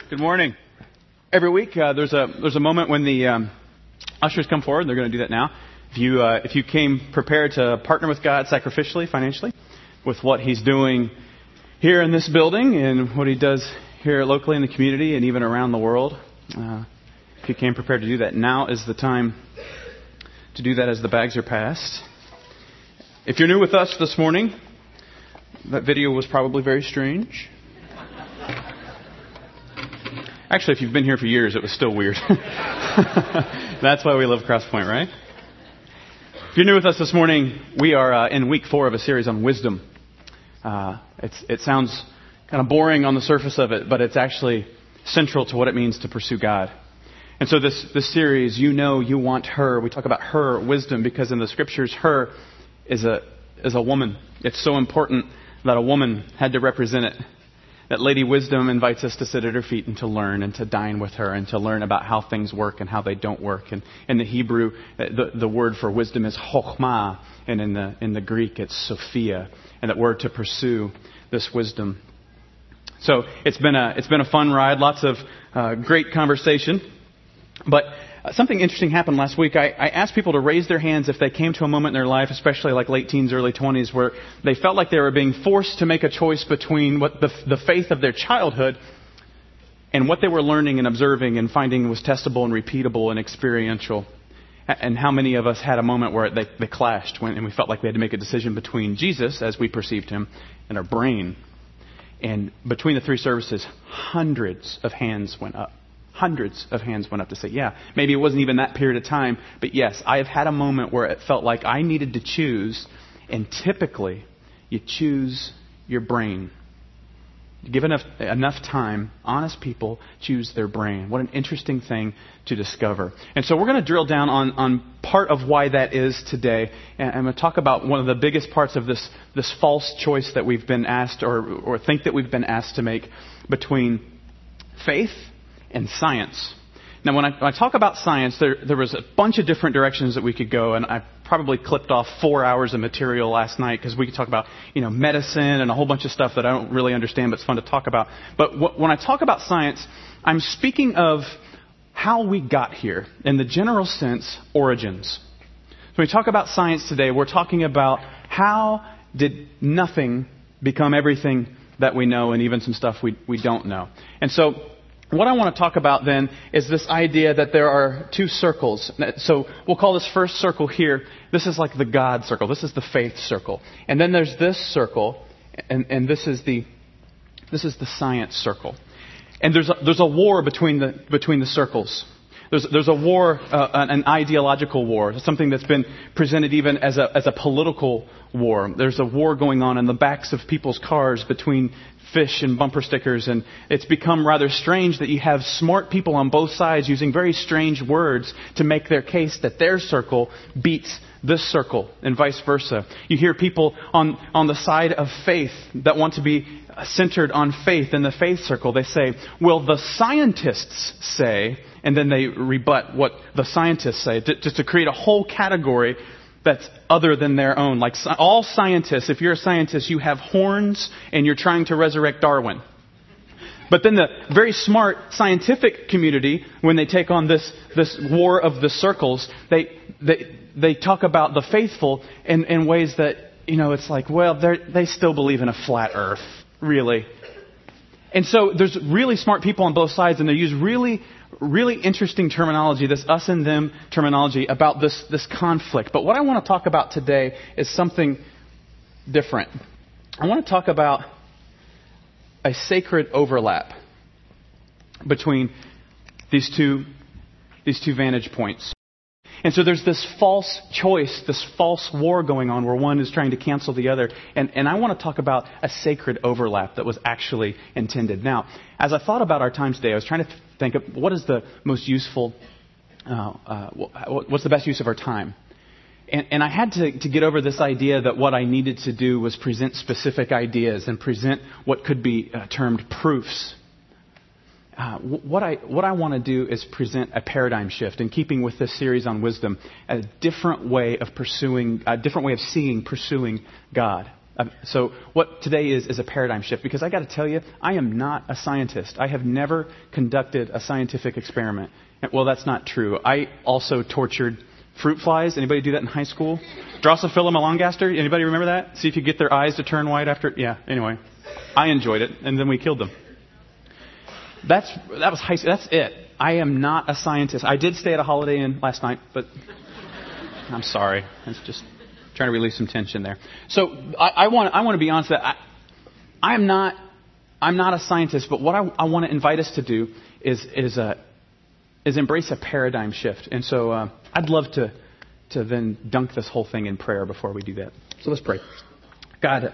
Good morning. Every week there's a moment when the ushers come forward. They're going to do that now. If you came prepared to partner with God sacrificially, financially, with what He's doing here in this building and what He does here locally in the community and even around the world, if you came prepared to do that, now is the time to do that as the bags are passed. If you're new with us this morning, that video was probably very strange. Actually, if you've been here for years, it was still weird. That's why we love Crosspoint, right? If you're new with us this morning, we are in week 4 of a series on wisdom. It sounds kind of boring on the surface of it, but it's actually central to what it means to pursue God. And so this series, you want her. We talk about her wisdom because in the scriptures, her is a woman. It's so important that a woman had to represent it. That Lady Wisdom invites us to sit at her feet and to learn and to dine with her and to learn about how things work and how they don't work. And in the Hebrew, the word for wisdom is chokhmah, and in the Greek it's Sophia. And that word to pursue this wisdom. So it's been a fun ride, lots of great conversation. But something interesting happened last week. I asked people to raise their hands if they came to a moment in their life, especially like late teens, early 20s, where they felt like they were being forced to make a choice between what the faith of their childhood and what they were learning and observing and finding was testable and repeatable and experiential. And how many of us had a moment where they clashed and we felt like we had to make a decision between Jesus, as we perceived Him, and our brain. And between the 3 services, hundreds of hands went up. Hundreds of hands went up to say, yeah, maybe it wasn't even that period of time, but yes, I have had a moment where it felt like I needed to choose, and typically you choose your brain. You give enough time, honest people choose their brain. What an interesting thing to discover. And so we're going to drill down on part of why that is today, and I'm going to talk about one of the biggest parts of this false choice that we've been asked or think that we've been asked to make between faith and science. Now, when I talk about science, there was a bunch of different directions that we could go, and I probably clipped off 4 hours of material last night because we could talk about, medicine and a whole bunch of stuff that I don't really understand, but it's fun to talk about. But when I talk about science, I'm speaking of how we got here, in the general sense, origins. So when we talk about science today, we're talking about how did nothing become everything that we know, and even some stuff we don't know. And so what I want to talk about then is this idea that there are 2 circles. So we'll call this first circle here, this is like the God circle. This is the faith circle. And then there's this circle, and this is the science circle. And there's a war between the circles. There's a war, an ideological war, something that's been presented even as a political war. There's a war going on in the backs of people's cars between fish and bumper stickers, and it's become rather strange that you have smart people on both sides using very strange words to make their case that their circle beats this circle and vice versa. You hear people on the side of faith that want to be centered on faith in the faith circle. They say, well, the scientists say, and then they rebut what the scientists say, just to create a whole category that's other than their own. Like all scientists, if you're a scientist, you have horns and you're trying to resurrect Darwin. But then the very smart scientific community, when they take on this war of the circles, they talk about the faithful in ways that, it's like, well, they still believe in a flat earth, really. And so there's really smart people on both sides, and they use really interesting terminology, this us and them terminology about this conflict. But what I want to talk about today is something different. I want to talk about a sacred overlap between these two vantage points. And so there's this false choice, this false war going on where one is trying to cancel the other. And I want to talk about a sacred overlap that was actually intended. Now, as I thought about our time today, I was trying to think of what is the most useful, what's the best use of our time? And I had to get over this idea that what I needed to do was present specific ideas and present what could be termed proofs. What I want to do is present a paradigm shift in keeping with this series on wisdom, a different way of seeing pursuing God. So what today is a paradigm shift, because I got to tell you, I am not a scientist. I have never conducted a scientific experiment. Well, that's not true. I also tortured fruit flies. Anybody do that in high school? Drosophila melanogaster. Anybody remember that? See if you get their eyes to turn white after. Yeah. Anyway, I enjoyed it, and then we killed them. That was high school. That's it. I am not a scientist. I did stay at a Holiday Inn last night, but I'm sorry. It's just trying to release some tension there. So I want to be honest that I'm not a scientist, but what I want to invite us to do is embrace a paradigm shift. And so I'd love to then dunk this whole thing in prayer before we do that. So let's pray. God,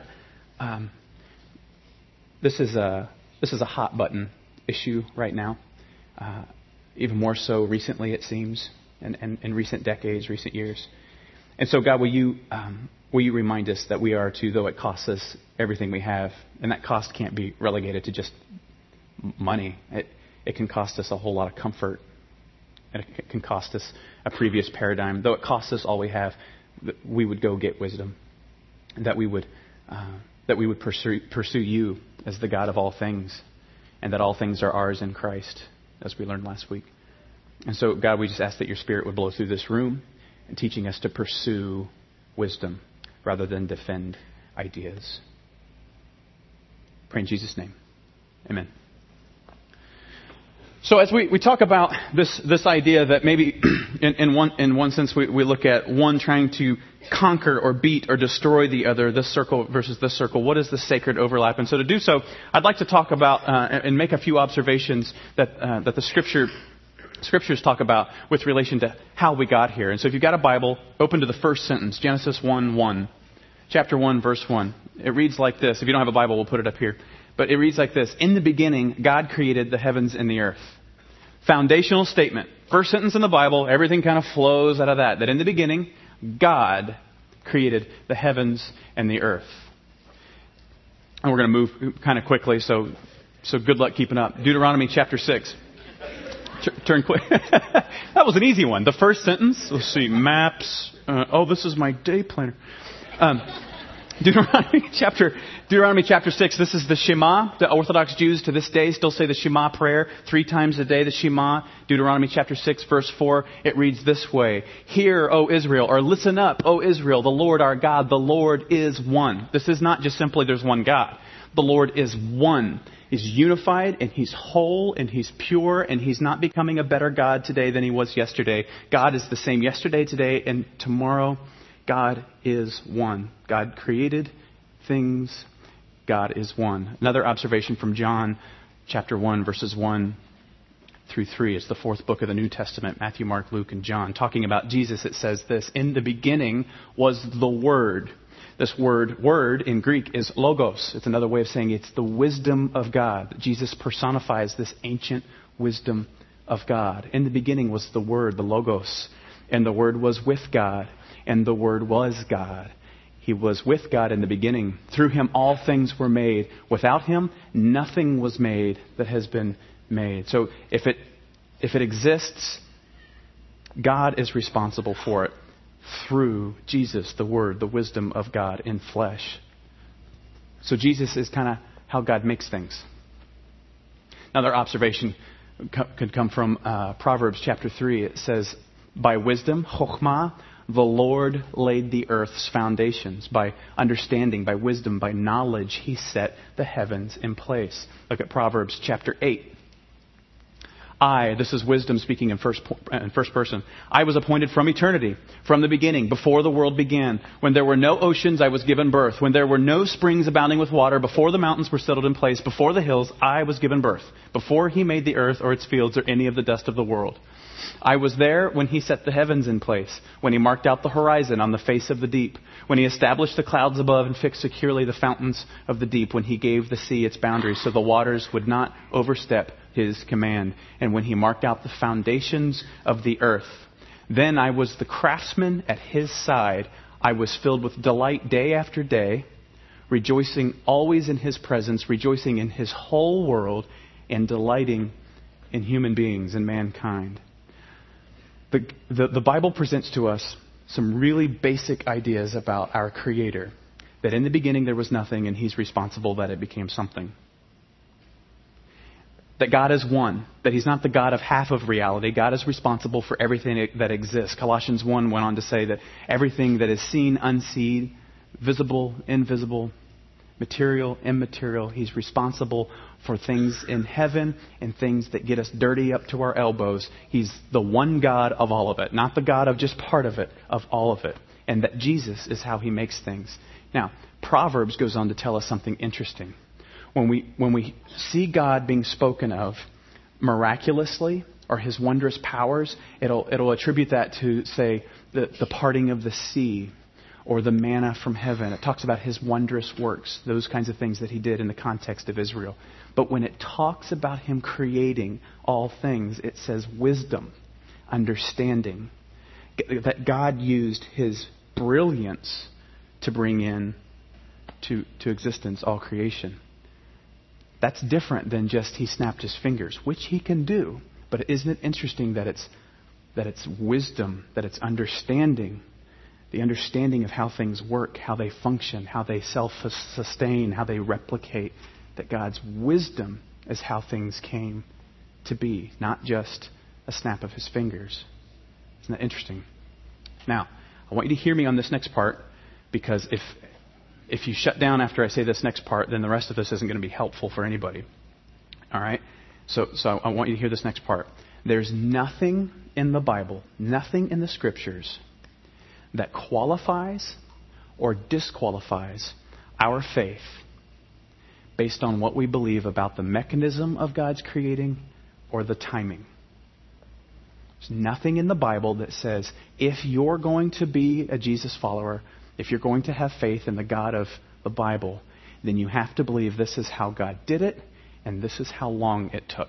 this is a hot button issue right now. Even more so recently, it seems, and in recent decades, recent years. And so, God, will you remind us that we are to, though it costs us everything we have, and that cost can't be relegated to just money. It can cost us a whole lot of comfort, and it can cost us a previous paradigm. Though it costs us all we have, we would go get wisdom, and that we would pursue you as the God of all things, and that all things are ours in Christ, as we learned last week. And so, God, we just ask that your Spirit would blow through this room and teaching us to pursue wisdom rather than defend ideas. Pray in Jesus' name. Amen. So as we talk about this idea that maybe in one sense we look at one trying to conquer or beat or destroy the other, this circle versus this circle, what is the sacred overlap? And so to do so, I'd like to talk about and make a few observations that the Scriptures talk about with relation to how we got here. And so if you've got a Bible, open to the first sentence, Genesis 1:1, chapter 1, verse 1. It reads like this. If you don't have a Bible, we'll put it up here. But it reads like this. In the beginning, God created the heavens and the earth. Foundational statement. First sentence in the Bible, everything kind of flows out of that. That in the beginning, God created the heavens and the earth. And we're going to move kind of quickly, so good luck keeping up. Deuteronomy chapter 6. Turn quick. That was an easy one. The first sentence. Let's see. Maps. This is my day planner. Deuteronomy chapter 6. This is the Shema. The Orthodox Jews to this day still say the Shema prayer 3 times a day. The Shema. Deuteronomy chapter 6, verse 4. It reads this way. Hear, O Israel, or listen up, O Israel, the Lord our God, the Lord is one. This is not just simply there's one God. The Lord is one. He's unified, and He's whole, and He's pure, and He's not becoming a better God today than He was yesterday. God is the same yesterday, today, and tomorrow. God is one. God created things. God is one. Another observation from John chapter 1, verses 1 through 3. It's the 4th book of the New Testament, Matthew, Mark, Luke, and John. Talking about Jesus, it says this, in the beginning was the Word. This word in Greek is logos. It's another way of saying it's the wisdom of God. Jesus personifies this ancient wisdom of God. In the beginning was the Word, the logos, and the Word was with God, and the Word was God. He was with God in the beginning. Through Him all things were made. Without Him, nothing was made that has been made. So if it exists, God is responsible for it. Through Jesus, the Word, the wisdom of God in flesh. So Jesus is kind of how God makes things. Another observation could come from Proverbs chapter 3. It says, by wisdom, chokhmah, the Lord laid the earth's foundations. By understanding, by wisdom, by knowledge, He set the heavens in place. Look at Proverbs chapter 8. This is wisdom speaking in first person. I was appointed from eternity, from the beginning, before the world began. When there were no oceans, I was given birth. When there were no springs abounding with water, before the mountains were settled in place, before the hills, I was given birth. Before He made the earth or its fields or any of the dust of the world. I was there when He set the heavens in place, when He marked out the horizon on the face of the deep, when He established the clouds above and fixed securely the fountains of the deep, when He gave the sea its boundaries so the waters would not overstep His command, and when He marked out the foundations of the earth. Then I was the craftsman at His side. I was filled with delight day after day, rejoicing always in His presence, rejoicing in His whole world, and delighting in human beings and mankind. The Bible presents to us some really basic ideas about our Creator. That in the beginning there was nothing, and He's responsible that it became something. That God is one. That He's not the God of half of reality. God is responsible for everything that exists. Colossians 1 went on to say that everything that is seen, unseen, visible, invisible, material, immaterial, He's responsible for things in heaven and things that get us dirty up to our elbows. He's the one God of all of it. Not the God of just part of it, of all of it. And that Jesus is how He makes things. Now, Proverbs goes on to tell us something interesting. When we see God being spoken of miraculously or His wondrous powers, it'll attribute that to, say, the parting of the sea or the manna from heaven. It talks about His wondrous works, those kinds of things that He did in the context of Israel. But when it talks about Him creating all things, it says wisdom, understanding, that God used His brilliance to bring in to existence all creation. That's different than just He snapped His fingers, which He can do. But isn't it interesting that it's wisdom, that it's understanding, the understanding of how things work, how they function, how they self-sustain, how they replicate, that God's wisdom is how things came to be, not just a snap of His fingers. Isn't that interesting? Now, I want you to hear me on this next part, because if you shut down after I say this next part, then the rest of this isn't going to be helpful for anybody. All right? So I want you to hear this next part. There's nothing in the Bible, nothing in the Scriptures that qualifies or disqualifies our faith based on what we believe about the mechanism of God's creating or the timing. There's nothing in the Bible that says if you're going to be a Jesus follower, if you're going to have faith in the God of the Bible, then you have to believe this is how God did it, and this is how long it took.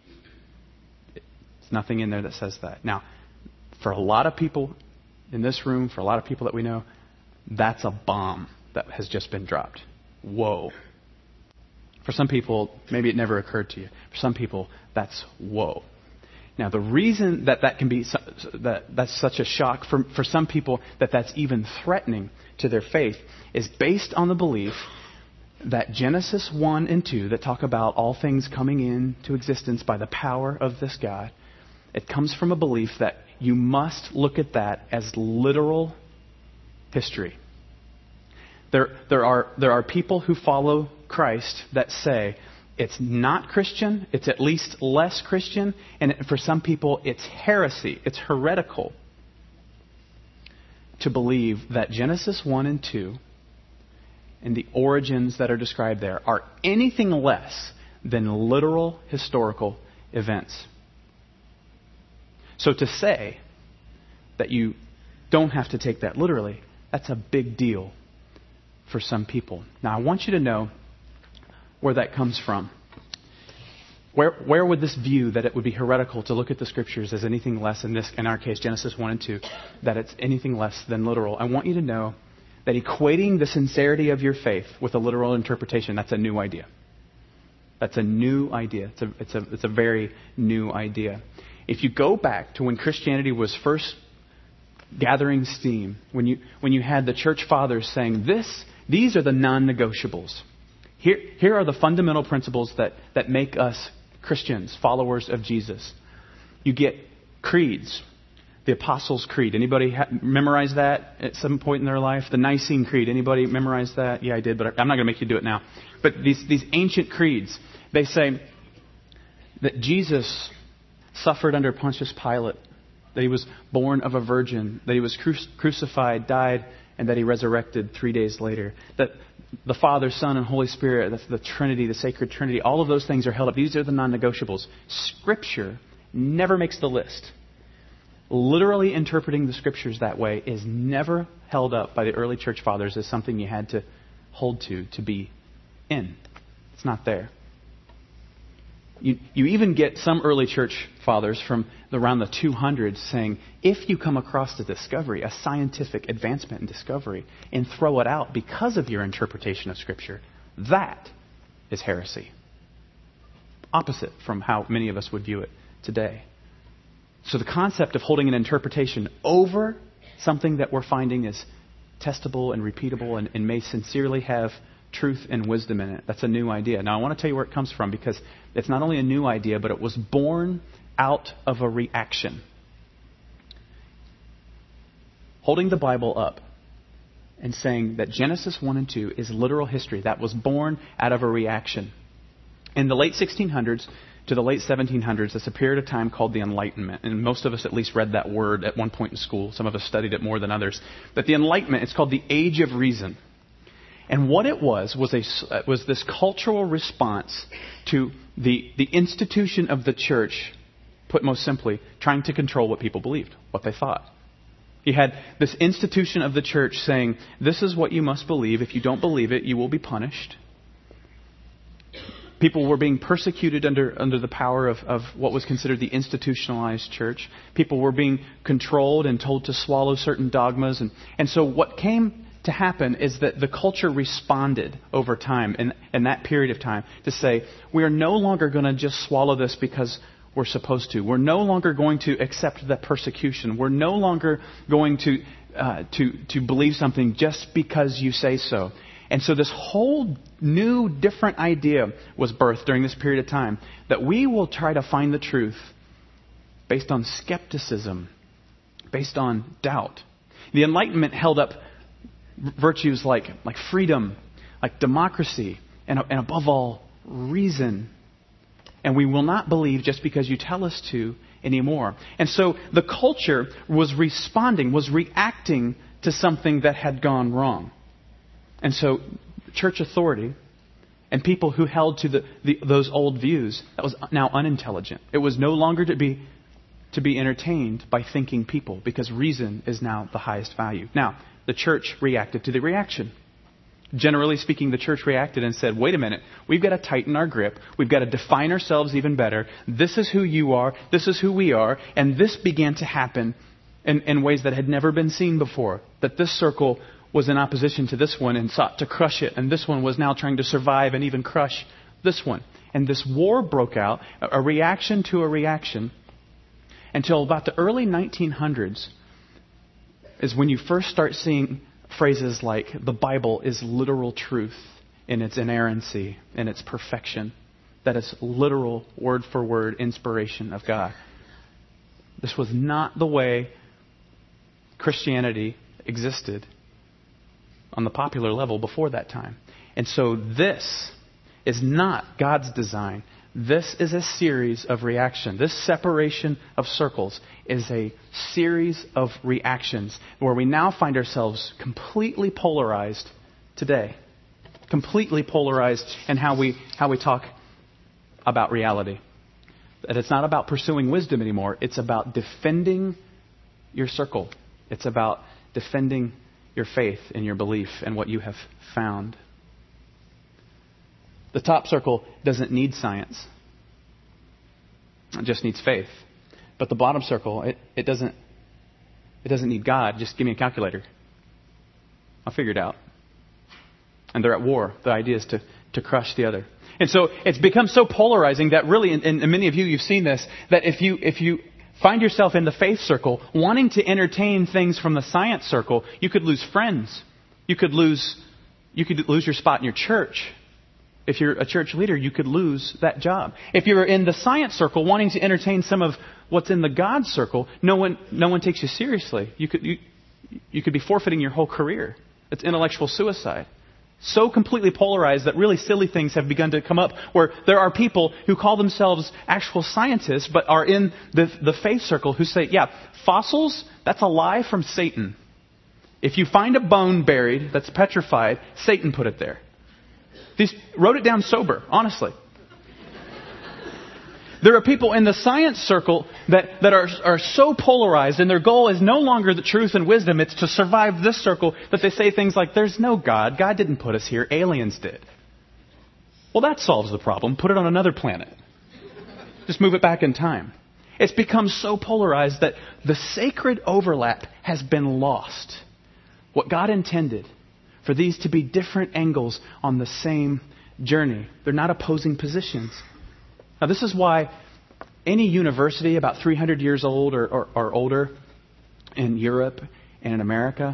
There's nothing in there that says that. Now, for a lot of people in this room, for a lot of people that we know, that's a bomb that has just been dropped. Whoa. For some people, maybe it never occurred to you. For some people, that's whoa. Now, the reason that can be that's such a shock for some people, that's even threatening to their faith, is based on the belief that Genesis 1 and 2, that talk about all things coming into existence by the power of this God, it comes from a belief that you must look at that as literal history. There are people who follow Christ that say, it's not Christian, it's at least less Christian, and for some people it's heresy, it's heretical to believe that Genesis 1 and 2 and the origins that are described there are anything less than literal historical events. So to say that you don't have to take that literally, that's a big deal for some people. Now I want you to know where that comes from. Where would this view that it would be heretical to look at the Scriptures as anything less, in our case, Genesis 1 and 2, that it's anything less than literal? I want you to know that equating the sincerity of your faith with a literal interpretation, that's a new idea. That's a new idea. It's a very new idea. If you go back to when Christianity was first gathering steam, when you had the church fathers saying, these are the non-negotiables. Here are the fundamental principles that make us Christians, followers of Jesus. You get creeds. The Apostles' Creed. Anybody memorize that at some point in their life? The Nicene Creed. Anybody memorize that? Yeah, I did, but I'm not going to make you do it now. But these ancient creeds, they say that Jesus suffered under Pontius Pilate, that He was born of a virgin, that He was crucified, died, and that He resurrected 3 days later. That the Father, Son, and Holy Spirit, that's the Trinity, the sacred Trinity, all of those things are held up. These are the non-negotiables. Scripture never makes the list. Literally interpreting the Scriptures that way is never held up by the early church fathers as something you had to hold to be in. It's not there. You even get some early church fathers from around the 200s saying, if you come across a discovery, a scientific advancement in discovery, and throw it out because of your interpretation of Scripture, that is heresy. Opposite from how many of us would view it today. So the concept of holding an interpretation over something that we're finding is testable and repeatable and may sincerely have truth and wisdom in it. That's a new idea. Now, I want to tell you where it comes from, because it's not only a new idea, but it was born out of a reaction. Holding the Bible up and saying that Genesis 1 and 2 is literal history, that was born out of a reaction. In the late 1600s to the late 1700s, it's a period of time called the Enlightenment. And most of us at least read that word at one point in school. Some of us studied it more than others. But the Enlightenment, it's called the Age of Reason. And what it was this cultural response to the institution of the church, put most simply, trying to control what people believed, what they thought. You had this institution of the church saying, this is what you must believe. If you don't believe it, you will be punished. People were being persecuted under the power of what was considered the institutionalized church. People were being controlled and told to swallow certain dogmas. And so what came to happen is that the culture responded over time, in that period of time, to say, we are no longer going to just swallow this because we're supposed to. We're no longer going to accept the persecution. We're no longer going to believe something just because you say so. And so this whole new, different idea was birthed during this period of time, that we will try to find the truth based on skepticism, based on doubt. The Enlightenment held up virtues like freedom, like democracy, and above all, reason. And we will not believe just because you tell us to anymore. And so the culture was responding, was reacting to something that had gone wrong. And so church authority and people who held to those old views, that was now unintelligent. It was no longer to be entertained by thinking people, because reason is now the highest value. Now, the church reacted to the reaction. Generally speaking, the church reacted and said, wait a minute, we've got to tighten our grip. We've got to define ourselves even better. This is who you are. This is who we are. And this began to happen in ways that had never been seen before. That this circle was in opposition to this one and sought to crush it. And this one was now trying to survive and even crush this one. And this war broke out, a reaction to a reaction, until about the early 1900s is when you first start seeing phrases like the Bible is literal truth in its inerrancy, in its perfection. That is literal, word for word inspiration of God. This was not the way Christianity existed on the popular level before that time. And so this is not God's design. This is a series of reaction. This separation of circles is a series of reactions where we now find ourselves completely polarized today. Completely polarized in how we talk about reality. That it's not about pursuing wisdom anymore. It's about defending your circle. It's about defending your faith and your belief and what you have found. The top circle doesn't need science. It just needs faith. But the bottom circle, it doesn't need God. Just give me a calculator. I'll figure it out. And they're at war. The idea is to crush the other. And so it's become so polarizing that really, and many of you, you've seen this, that if you find yourself in the faith circle wanting to entertain things from the science circle, you could lose friends. You could lose your spot in your church. If you're a church leader, you could lose that job. If you're in the science circle wanting to entertain some of what's in the God circle, no one takes you seriously. You could be forfeiting your whole career. It's intellectual suicide. So completely polarized that really silly things have begun to come up where there are people who call themselves actual scientists but are in the faith circle who say, yeah, fossils, that's a lie from Satan. If you find a bone buried that's petrified, Satan put it there. These wrote it down sober, honestly. There are people in the science circle that are so polarized, and their goal is no longer the truth and wisdom. It's to survive this circle, that they say things like, there's no God. God didn't put us here. Aliens did. Well, that solves the problem. Put it on another planet. Just move it back in time. It's become so polarized that the sacred overlap has been lost. What God intended for these to be different angles on the same journey. They're not opposing positions. Now, this is why any university about 300 years old or older in Europe and in America,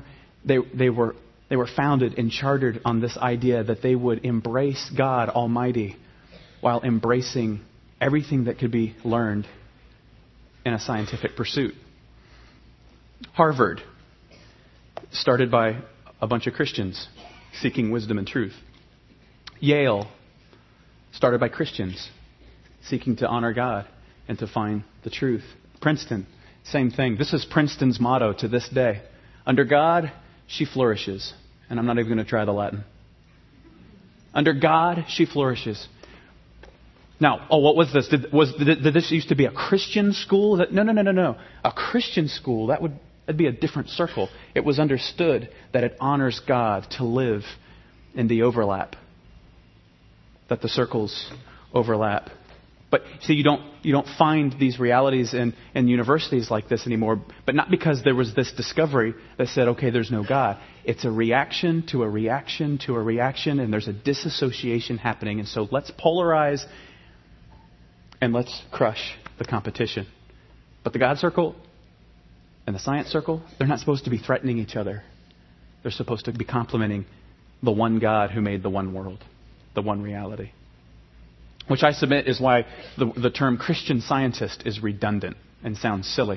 They were founded and chartered on this idea that they would embrace God Almighty while embracing everything that could be learned in a scientific pursuit. Harvard, started by a bunch of Christians seeking wisdom and truth. Yale, started by Christians seeking to honor God and to find the truth. Princeton, same thing. This is Princeton's motto to this day. Under God, she flourishes. And I'm not even going to try the Latin. Under God, she flourishes. Now, what was this? Did this used to be a Christian school? No. A Christian school, that'd be a different circle. It was understood that it honors God to live in the overlap. That the circles overlap. But see, you don't find these realities in universities like this anymore. But not because there was this discovery that said, okay, there's no God. It's a reaction to a reaction to a reaction, and there's a disassociation happening. And so let's polarize and let's crush the competition. But the God circle and the science circle, they're not supposed to be threatening each other. They're supposed to be complementing the one God who made the one world, the one reality. Which I submit is why the term Christian scientist is redundant and sounds silly.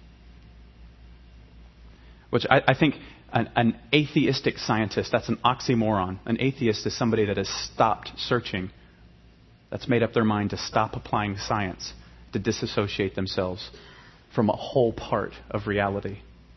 Which I think an atheistic scientist, that's an oxymoron. An atheist is somebody that has stopped searching, that's made up their mind to stop applying science, to disassociate themselves from a whole part of reality.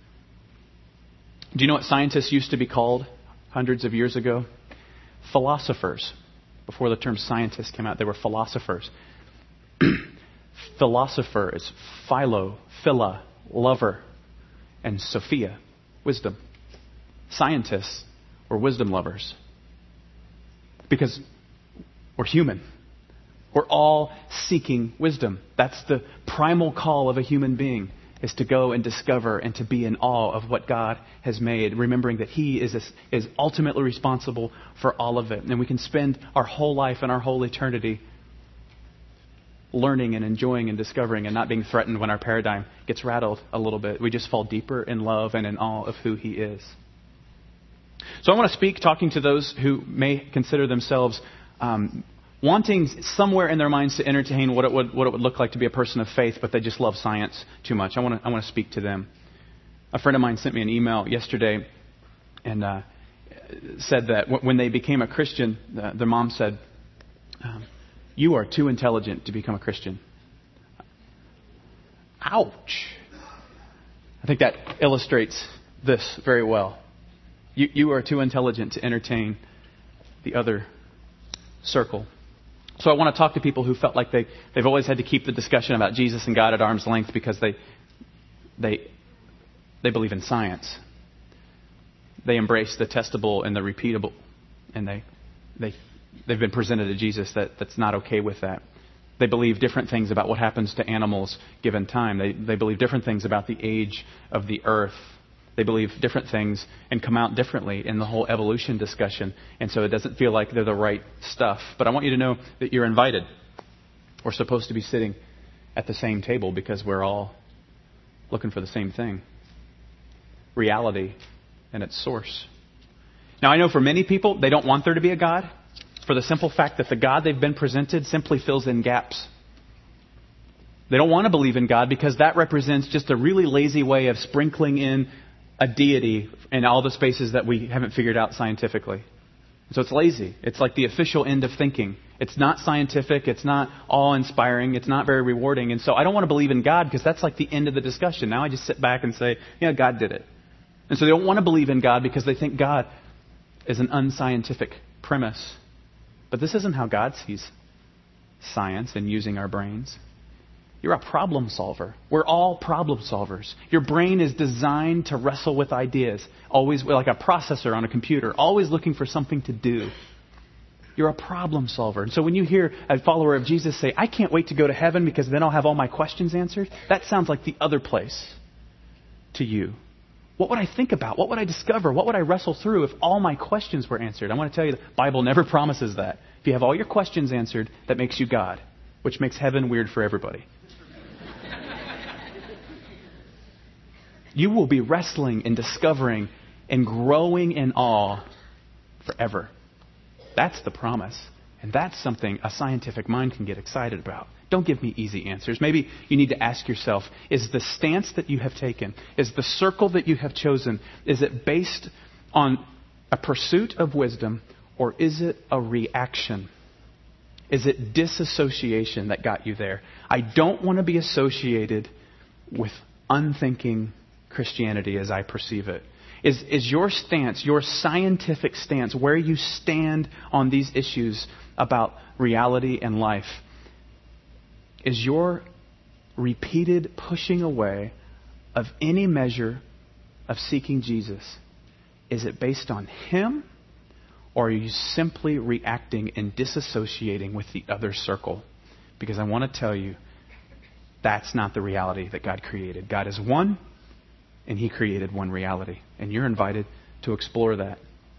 Do you know what scientists used to be called hundreds of years ago? Philosophers. Before the term scientist came out, they were philosophers. Philosopher is philo, phila, lover, and Sophia, wisdom. Scientists were wisdom lovers. Because we're human. We're all seeking wisdom. That's the primal call of a human being, is to go and discover and to be in awe of what God has made, remembering that He is ultimately responsible for all of it. And we can spend our whole life and our whole eternity learning and enjoying and discovering and not being threatened when our paradigm gets rattled a little bit. We just fall deeper in love and in awe of who He is. So I want to speak talking to those who may consider themselves wanting somewhere in their minds to entertain what it would look like to be a person of faith, but they just love science too much. I want to speak to them. A friend of mine sent me an email yesterday and said that when they became a Christian, their mom said, "You are too intelligent to become a Christian." Ouch! I think that illustrates this very well. You are too intelligent to entertain the other circle. So I want to talk to people who felt like they've always had to keep the discussion about Jesus and God at arm's length because they believe in science. They embrace the testable and the repeatable, and they've been presented to Jesus that's not okay with that. They believe different things about what happens to animals given time. They believe different things about the age of the earth. They believe different things and come out differently in the whole evolution discussion. And so it doesn't feel like they're the right stuff. But I want you to know that you're invited. We're supposed to be sitting at the same table because we're all looking for the same thing. Reality and its source. Now I know for many people, they don't want there to be a God for the simple fact that the God they've been presented simply fills in gaps. They don't want to believe in God because that represents just a really lazy way of sprinkling in a deity in all the spaces that we haven't figured out scientifically. So it's lazy. It's like the official end of thinking. It's not scientific. It's not awe-inspiring. It's not very rewarding. And so I don't want to believe in God because that's like the end of the discussion. Now I just sit back and say, yeah, God did it. And so they don't want to believe in God because they think God is an unscientific premise. But this isn't how God sees science and using our brains. You're a problem solver. We're all problem solvers. Your brain is designed to wrestle with ideas, always like a processor on a computer, always looking for something to do. You're a problem solver. And so when you hear a follower of Jesus say, "I can't wait to go to heaven because then I'll have all my questions answered," that sounds like the other place to you. What would I think about? What would I discover? What would I wrestle through if all my questions were answered? I want to tell you, the Bible never promises that. If you have all your questions answered, that makes you God, which makes heaven weird for everybody. You will be wrestling and discovering and growing in awe forever. That's the promise. And that's something a scientific mind can get excited about. Don't give me easy answers. Maybe you need to ask yourself, is the stance that you have taken, is the circle that you have chosen, is it based on a pursuit of wisdom, or is it a reaction? Is it disassociation that got you there? I don't want to be associated with unthinking Christianity as I perceive it. Is your stance, your scientific stance, where you stand on these issues about reality and life, is your repeated pushing away of any measure of seeking Jesus, is it based on Him, or are you simply reacting and disassociating with the other circle? Because I want to tell you, that's not the reality that God created. God is one, and He created one reality. And you're invited to explore that.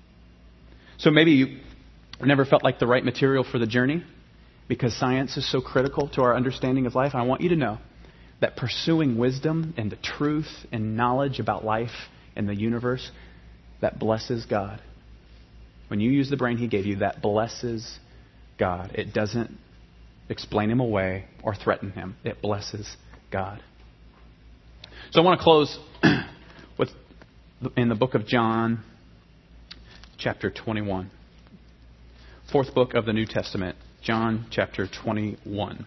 So maybe you never felt like the right material for the journey because science is so critical to our understanding of life. I want you to know that pursuing wisdom and the truth and knowledge about life and the universe, that blesses God. When you use the brain He gave you, that blesses God. It doesn't explain Him away or threaten Him. It blesses God. So I want to close with in the book of John, chapter 21. Fourth book of the New Testament, John chapter 21.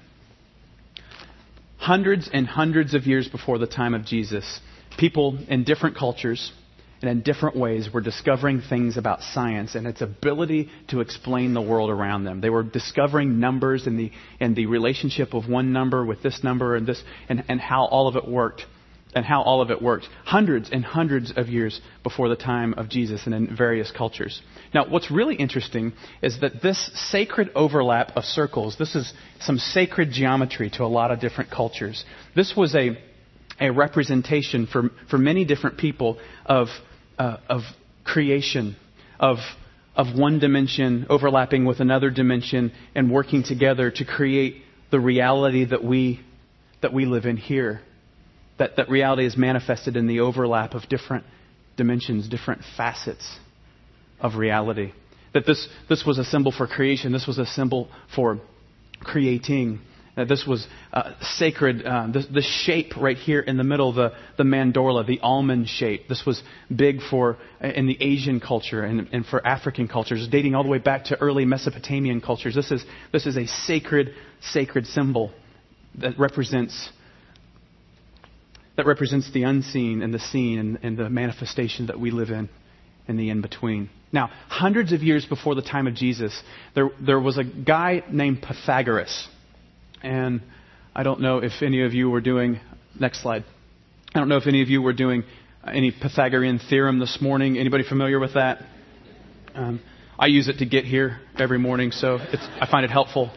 Hundreds and hundreds of years before the time of Jesus, people in different cultures and in different ways were discovering things about science and its ability to explain the world around them. They were discovering numbers and the relationship of one number with this number and this and how all of it worked. Hundreds and hundreds of years before the time of Jesus and in various cultures. Now, what's really interesting is that this sacred overlap of circles, this is some sacred geometry to a lot of different cultures. This was a representation for many different people of creation, of one dimension overlapping with another dimension and working together to create the reality that we live in here. That reality is manifested in the overlap of different dimensions, different facets of reality. That this was a symbol for creation. This was a symbol for creating. That this was sacred. The shape right here in the middle, the mandorla, the almond shape. This was big in the Asian culture and for African cultures, dating all the way back to early Mesopotamian cultures. This is a sacred symbol that represents the unseen and the seen and the manifestation that we live in the in-between. Now, hundreds of years before the time of Jesus, there was a guy named Pythagoras. And I don't know if any of you were doing... Next slide. I don't know if any of you were doing any Pythagorean theorem this morning. Anybody familiar with that? I use it to get here every morning, so I find it helpful.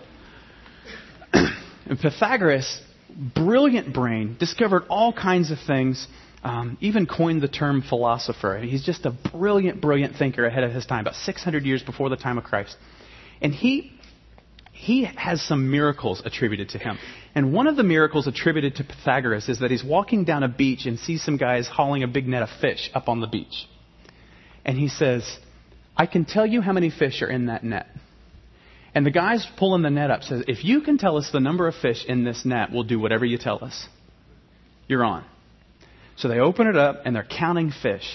And Pythagoras, brilliant brain, discovered all kinds of things, even coined the term philosopher. He's just a brilliant thinker ahead of his time, about 600 years before the time of Christ. And he has some miracles attributed to him. And one of the miracles attributed to Pythagoras is that he's walking down a beach and sees some guys hauling a big net of fish up on the beach. And he says, "I can tell you how many fish are in that net." And the guys pulling the net up says, "If you can tell us the number of fish in this net, we'll do whatever you tell us. You're on." So they open it up and they're counting fish,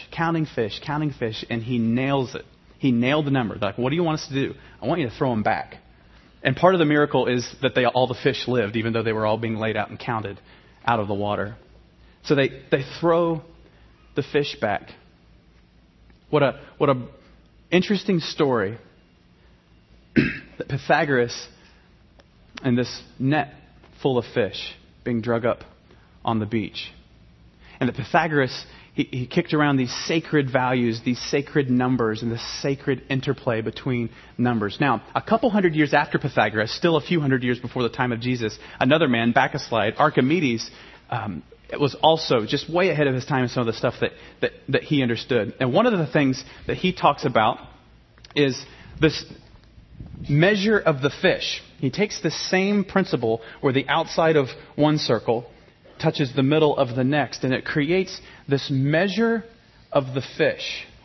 and he nails it. He nailed the number. They're like, "What do you want us to do?" "I want you to throw them back." And part of the miracle is that all the fish lived, even though they were all being laid out and counted out of the water. So they throw the fish back. What a interesting story that Pythagoras and this net full of fish being drug up on the beach. And that Pythagoras, he kicked around these sacred values, these sacred numbers, and this sacred interplay between numbers. Now, a couple hundred years after Pythagoras, still a few hundred years before the time of Jesus, another man, back a slide, Archimedes, it was also just way ahead of his time in some of the stuff that he understood. And one of the things that he talks about is this measure of the fish. He takes the same principle where the outside of one circle touches the middle of the next, and it creates this measure of the fish,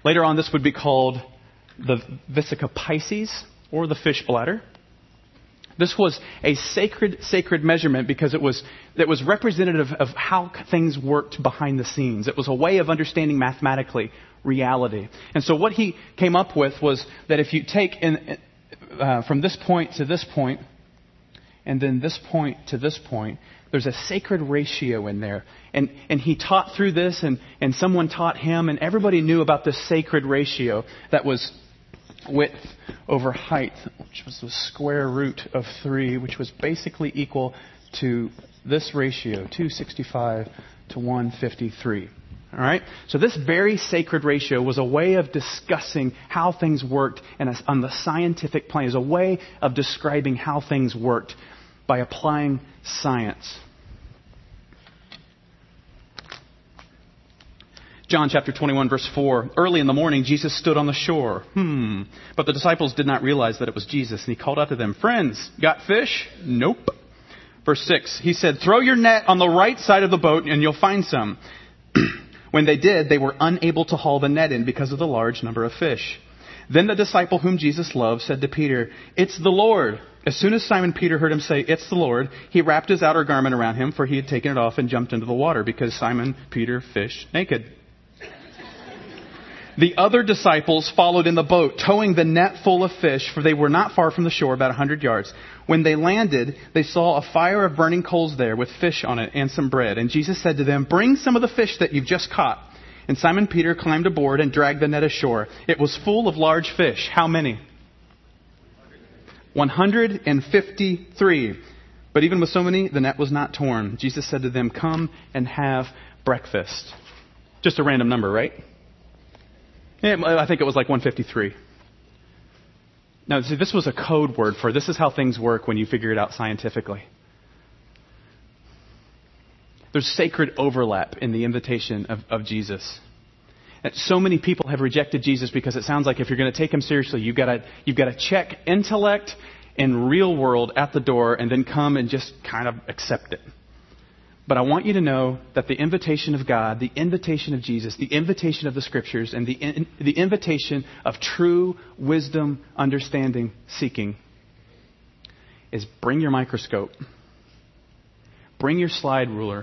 Later on, this would be called the Vesica Pisces, or the fish bladder. This was a sacred measurement because it was representative of how things worked behind the scenes. It was a way of understanding mathematically reality. And so what he came up with was that if you take from this point to this point, and then this point to this point, there's a sacred ratio in there. And he taught through this, and someone taught him, and everybody knew about this sacred ratio that was width over height, which was the square root of 3, which was basically equal to this ratio, 265 to 153. All right? So this very sacred ratio was a way of discussing how things worked on the scientific plane. It was a way of describing how things worked by applying science. John chapter 21, verse 4. Early in the morning, Jesus stood on the shore. But the disciples did not realize that it was Jesus. And he called out to them, "Friends, got fish?" "Nope." Verse 6. He said, "Throw your net on the right side of the boat and you'll find some." When they did, they were unable to haul the net in because of the large number of fish. Then the disciple whom Jesus loved said to Peter, "It's the Lord." As soon as Simon Peter heard him say, "It's the Lord," he wrapped his outer garment around him, for he had taken it off and jumped into the water because Simon Peter fished naked. The other disciples followed in the boat, towing the net full of fish, for they were not far from the shore, about 100 yards. When they landed, they saw a fire of burning coals there with fish on it and some bread. And Jesus said to them, "Bring some of the fish that you've just caught." And Simon Peter climbed aboard and dragged the net ashore. It was full of large fish. How many? 153. But even with so many, the net was not torn. Jesus said to them, "Come and have breakfast." Just a random number, right? I think it was like 153. Now, see, this was a code word for this is how things work when you figure it out scientifically. There's sacred overlap in the invitation of Jesus. And so many people have rejected Jesus because it sounds like if you're going to take him seriously, you've got to check intellect and real world at the door and then come and just kind of accept it. But I want you to know that the invitation of God, the invitation of Jesus, the invitation of the Scriptures, and the invitation of true wisdom, understanding, seeking is bring your microscope, bring your slide ruler,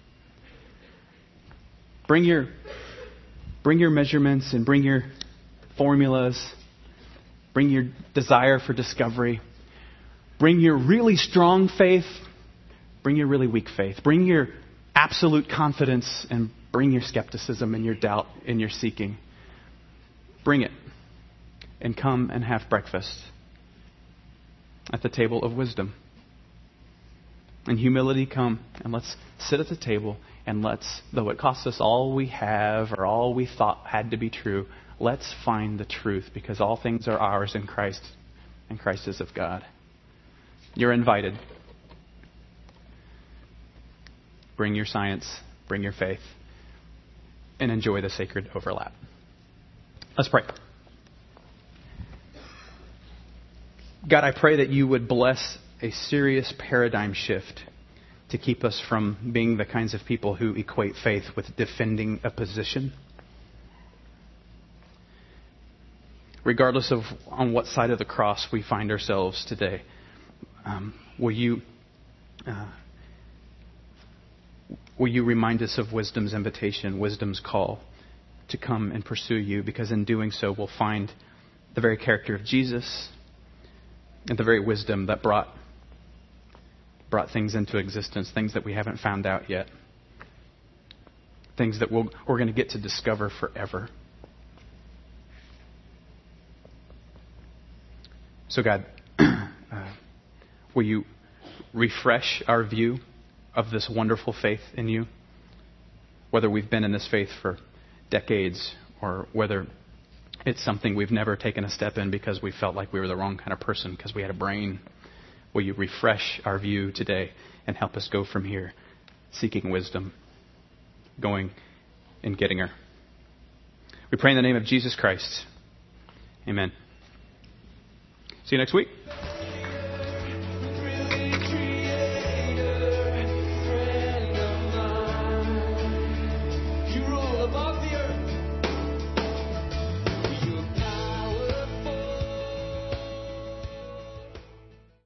bring your measurements and bring your formulas, bring your desire for discovery, bring your really strong faith, bring your really weak faith. Bring your absolute confidence and bring your skepticism and your doubt and your seeking. Bring it and come and have breakfast at the table of wisdom. In humility, come and let's sit at the table and let's, though it costs us all we have or all we thought had to be true, let's find the truth because all things are ours in Christ and Christ is of God. You're invited. Bring your science, bring your faith, and enjoy the sacred overlap. Let's pray. God, I pray that you would bless a serious paradigm shift to keep us from being the kinds of people who equate faith with defending a position. Regardless of on what side of the cross we find ourselves today, will you remind us of wisdom's invitation, wisdom's call to come and pursue you, because in doing so we'll find the very character of Jesus and the very wisdom that brought things into existence, things that we haven't found out yet, things that we're going to get to discover forever. So God, will you refresh our view of this wonderful faith in you, whether we've been in this faith for decades or whether it's something we've never taken a step in because we felt like we were the wrong kind of person because we had a brain. Will you refresh our view today and help us go from here, seeking wisdom, going and getting her. We pray in the name of Jesus Christ. Amen. See you next week.